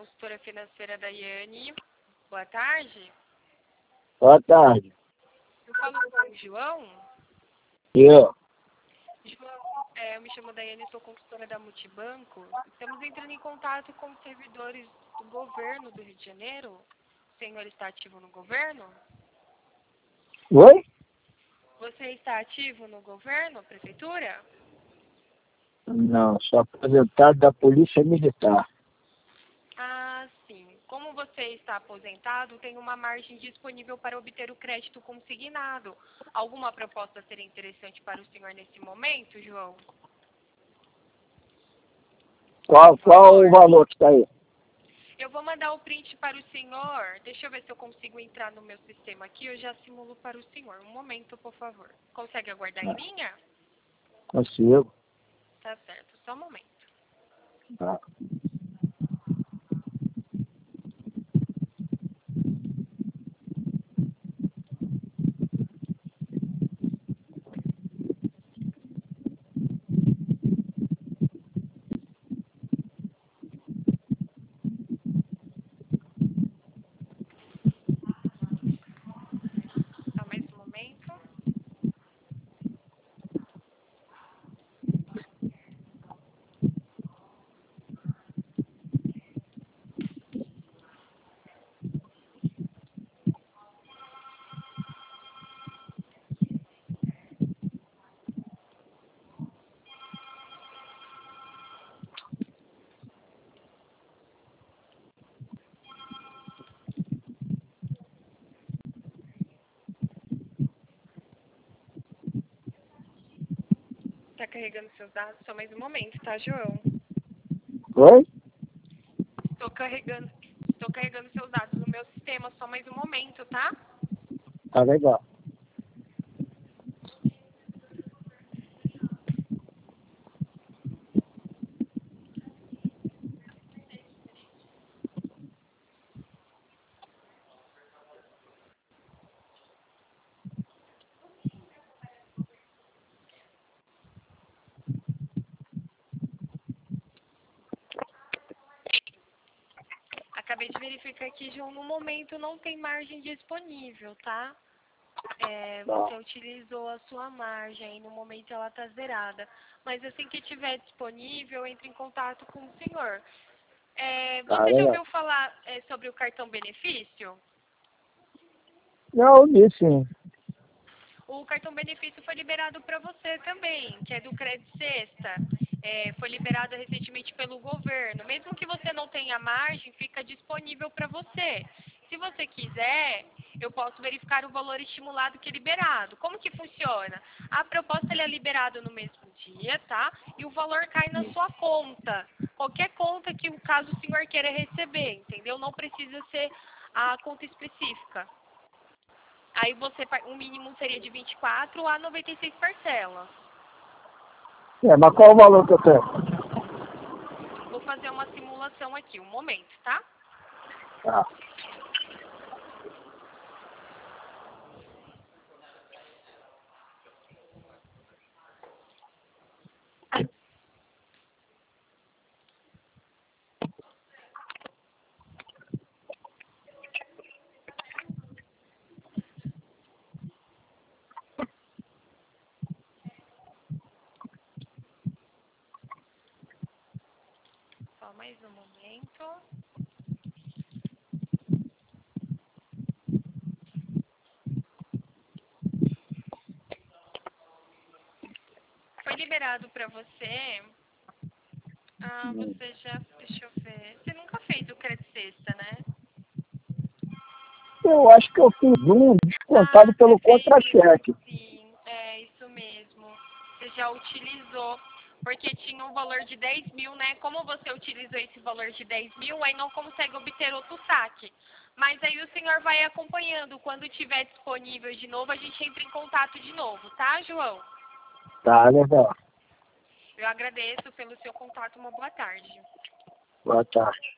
consultora financeira Daiane. Boa tarde. Boa tarde. Eu falo com o João. Eu. João, eu me chamo Daiane, sou consultora da Multibanco. Estamos entrando em contato com os servidores do governo do Rio de Janeiro. O senhor está ativo no governo? Oi? Você está ativo no governo, prefeitura? Não, sou aposentado da Polícia Militar. Ah, sim. Como você está aposentado, tem uma margem disponível para obter o crédito consignado. Alguma proposta seria interessante para o senhor nesse momento, João? Qual o valor que está aí? Eu vou mandar o print para o senhor. Deixa eu ver se eu consigo entrar no meu sistema aqui. Eu já simulo para o senhor. Um momento, por favor. Consegue aguardar em linha? Consigo. Tá certo. Só um momento. Tá. Só mais um momento. Tá carregando seus dados? Só mais um momento, tá, João? Oi? Estou carregando seus dados no meu sistema. Só mais um momento, tá? Tá legal. Acabei de verificar aqui, João, no momento não tem margem disponível, tá? Você utilizou a sua margem e no momento ela está zerada. Mas assim que estiver disponível, entre em contato com o senhor. Tá Você já legal. ouviu falar sobre o cartão benefício? Não, vi sim. O cartão benefício foi liberado para você também, que é do Crédito Sexta. Foi liberado recentemente pelo governo. Mesmo que você não tenha margem, fica disponível para você. Se você quiser, eu posso verificar o valor estimulado que é liberado. Como que funciona? A proposta ela é liberada no mesmo dia, tá? E o valor cai na sua conta. Qualquer conta que, caso o senhor queira receber, entendeu? Não precisa ser a conta específica. Aí o mínimo seria de 24 a 96 parcelas. Mas qual o valor que eu tenho? Vou fazer uma simulação aqui, um momento, tá? Tá. Só mais um momento. Foi liberado para você. Você já, deixa eu ver. Você nunca fez o Crédito Sexta, né? Eu acho que eu fiz um descontado pelo Você fez contra-cheque. sim, é isso mesmo. Você já utilizou, porque tinha um valor de 10 mil, né? Como você utilizou esse valor de 10 mil, aí não consegue obter outro saque. Mas aí o senhor vai acompanhando. Quando tiver disponível de novo, a gente entra em contato de novo, tá, João? Tá legal. Eu agradeço pelo seu contato. Uma boa tarde. Boa tarde.